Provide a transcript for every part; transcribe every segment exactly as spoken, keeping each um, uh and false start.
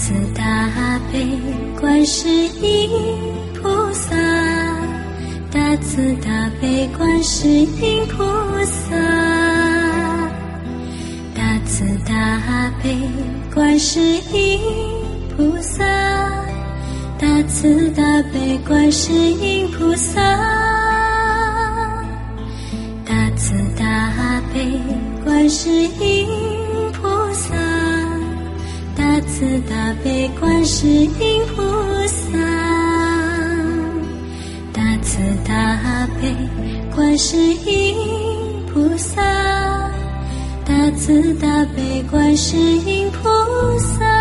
慈大悲观世音菩萨，大慈大悲观世音菩萨，大慈大悲观世音菩萨，大慈大悲观世音菩萨，大慈大悲观世音菩萨，大慈大悲观世音菩萨，大慈大悲观世音菩萨，大慈大悲观世音菩萨。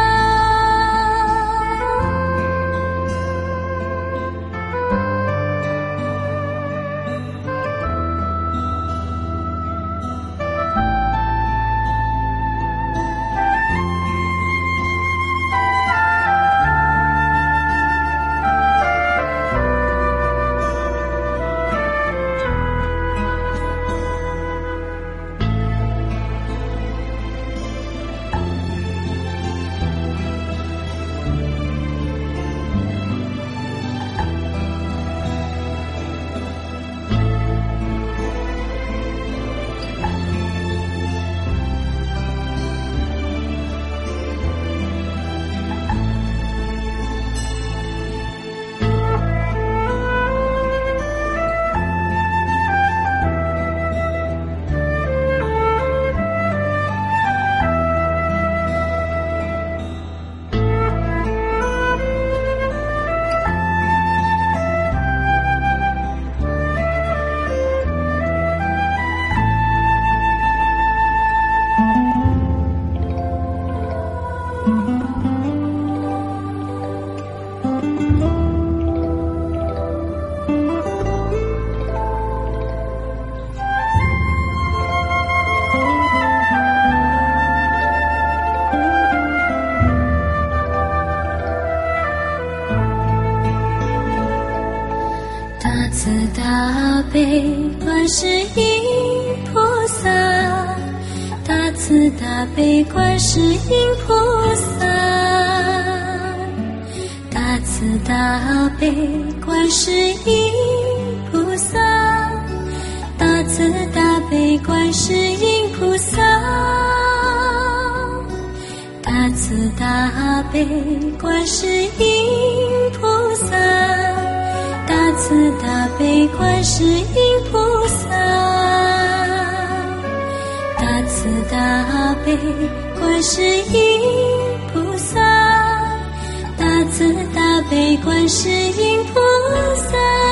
大慈大悲观世音菩萨，大慈大悲观世音菩萨，大慈大悲观世音菩萨，大慈大悲观世音菩萨，大慈大悲观世音菩萨，大慈大悲观世音菩萨，大慈大悲观世音菩萨，大慈大悲观世音菩萨。